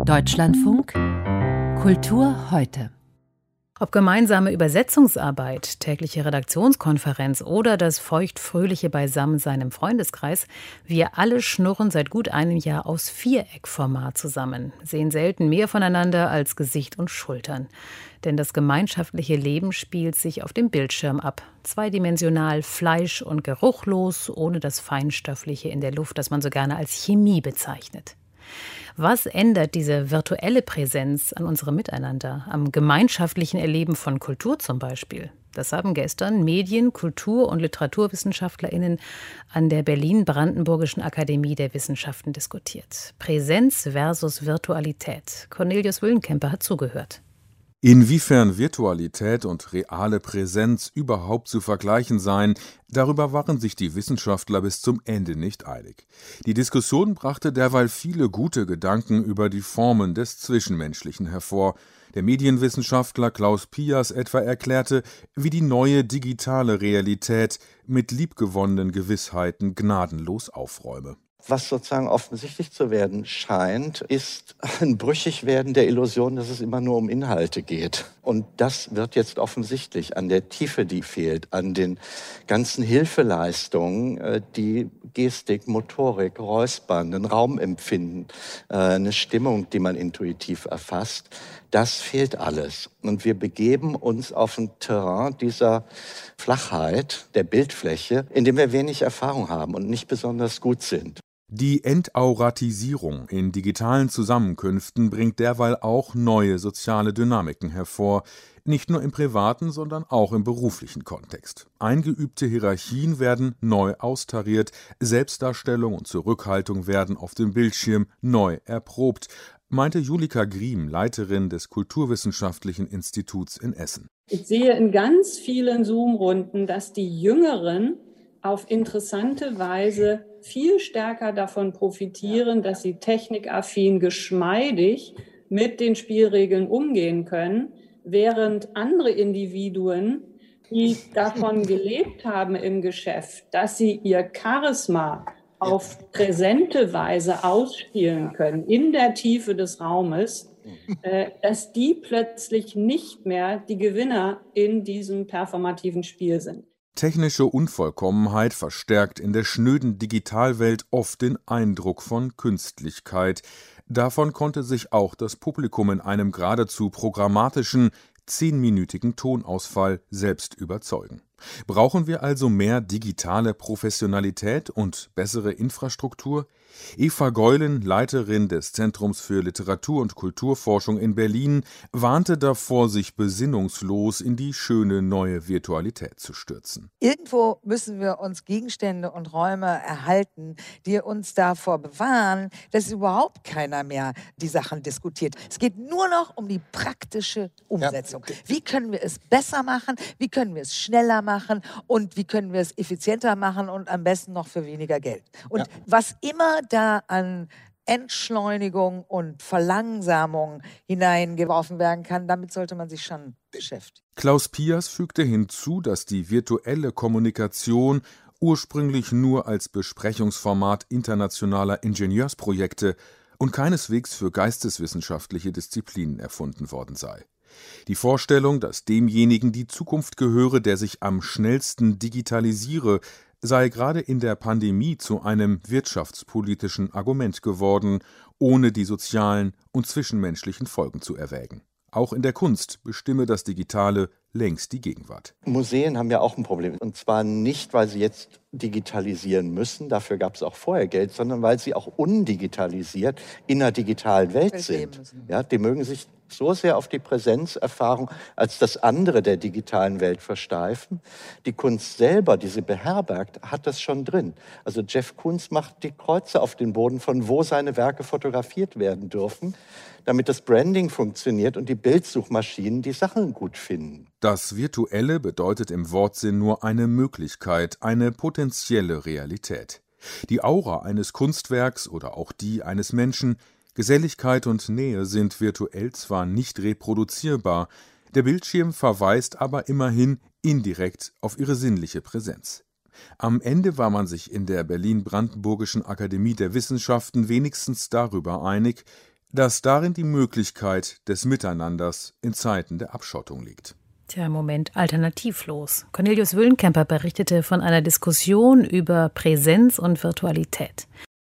Deutschlandfunk Kultur heute. Ob gemeinsame Übersetzungsarbeit, tägliche Redaktionskonferenz oder das feuchtfröhliche Beisammensein im Freundeskreis, wir alle schnurren seit gut einem Jahr aus Viereckformat zusammen, sehen selten mehr voneinander als Gesicht und Schultern. Denn das gemeinschaftliche Leben spielt sich auf dem Bildschirm ab, zweidimensional, fleisch- und geruchlos, ohne das Feinstoffliche in der Luft, das man so gerne als Chemie bezeichnet. Was ändert diese virtuelle Präsenz an unserem Miteinander, am gemeinschaftlichen Erleben von Kultur zum Beispiel? Das haben gestern Medien-, Kultur- und LiteraturwissenschaftlerInnen an der Berlin-Brandenburgischen Akademie der Wissenschaften diskutiert. Präsenz versus Virtualität. Cornelius Wüllenkemper hat zugehört. Inwiefern Virtualität und reale Präsenz überhaupt zu vergleichen seien, darüber waren sich die Wissenschaftler bis zum Ende nicht einig. Die Diskussion brachte derweil viele gute Gedanken über die Formen des Zwischenmenschlichen hervor. Der Medienwissenschaftler Klaus Pias etwa erklärte, wie die neue digitale Realität mit liebgewonnenen Gewissheiten gnadenlos aufräume. Was sozusagen offensichtlich zu werden scheint, ist ein Brüchigwerden der Illusion, dass es immer nur um Inhalte geht. Und das wird jetzt offensichtlich an der Tiefe, die fehlt, an den ganzen Hilfeleistungen, die Gestik, Motorik, Räuspern, ein Raumempfinden, eine Stimmung, die man intuitiv erfasst. Das fehlt alles. Und wir begeben uns auf ein Terrain dieser Flachheit, der Bildfläche, in dem wir wenig Erfahrung haben und nicht besonders gut sind. Die Entauratisierung in digitalen Zusammenkünften bringt derweil auch neue soziale Dynamiken hervor, nicht nur im privaten, sondern auch im beruflichen Kontext. Eingeübte Hierarchien werden neu austariert, Selbstdarstellung und Zurückhaltung werden auf dem Bildschirm neu erprobt, meinte Julika Griem, Leiterin des Kulturwissenschaftlichen Instituts in Essen. Ich sehe in ganz vielen Zoom-Runden, dass die Jüngeren auf interessante Weise viel stärker davon profitieren, dass sie technikaffin, geschmeidig mit den Spielregeln umgehen können, während andere Individuen, die davon gelebt haben im Geschäft, dass sie ihr Charisma auf präsente Weise ausspielen können, in der Tiefe des Raumes, dass die plötzlich nicht mehr die Gewinner in diesem performativen Spiel sind. Technische Unvollkommenheit verstärkt in der schnöden Digitalwelt oft den Eindruck von Künstlichkeit. Davon konnte sich auch das Publikum in einem geradezu programmatischen, 10-minütigen Tonausfall selbst überzeugen. Brauchen wir also mehr digitale Professionalität und bessere Infrastruktur? Eva Geulen, Leiterin des Zentrums für Literatur- und Kulturforschung in Berlin, warnte davor, sich besinnungslos in die schöne neue Virtualität zu stürzen. Irgendwo müssen wir uns Gegenstände und Räume erhalten, die uns davor bewahren, dass überhaupt keiner mehr die Sachen diskutiert. Es geht nur noch um die praktische Umsetzung. Ja. Wie können wir es besser machen? Wie können wir es schneller machen? Und wie können wir es effizienter machen und am besten noch für weniger Geld? Und was immer da an Entschleunigung und Verlangsamung hineingeworfen werden kann, damit sollte man sich schon beschäftigen. Klaus Pias fügte hinzu, dass die virtuelle Kommunikation ursprünglich nur als Besprechungsformat internationaler Ingenieursprojekte und keineswegs für geisteswissenschaftliche Disziplinen erfunden worden sei. Die Vorstellung, dass demjenigen die Zukunft gehöre, der sich am schnellsten digitalisiere, sei gerade in der Pandemie zu einem wirtschaftspolitischen Argument geworden, ohne die sozialen und zwischenmenschlichen Folgen zu erwägen. Auch in der Kunst bestimme das Digitale längst die Gegenwart. Museen haben ja auch ein Problem. Und zwar nicht, weil sie jetzt digitalisieren müssen, dafür gab es auch vorher Geld, sondern weil sie auch undigitalisiert in einer digitalen Welt sind. Ja, die mögen sich so sehr auf die Präsenzerfahrung als das andere der digitalen Welt versteifen. Die Kunst selber, die sie beherbergt, hat das schon drin. Also Jeff Koons macht die Kreuze auf den Boden, von wo seine Werke fotografiert werden dürfen, damit das Branding funktioniert und die Bildsuchmaschinen die Sachen gut finden. Das Virtuelle bedeutet im Wortsinn nur eine Möglichkeit, eine potenzielle Realität. Die Aura eines Kunstwerks oder auch die eines Menschen, Geselligkeit und Nähe sind virtuell zwar nicht reproduzierbar, der Bildschirm verweist aber immerhin indirekt auf ihre sinnliche Präsenz. Am Ende war man sich in der Berlin-Brandenburgischen Akademie der Wissenschaften wenigstens darüber einig, dass darin die Möglichkeit des Miteinanders in Zeiten der Abschottung liegt. Tja, im Moment alternativlos. Cornelius Wüllenkemper berichtete von einer Diskussion über Präsenz und Virtualität.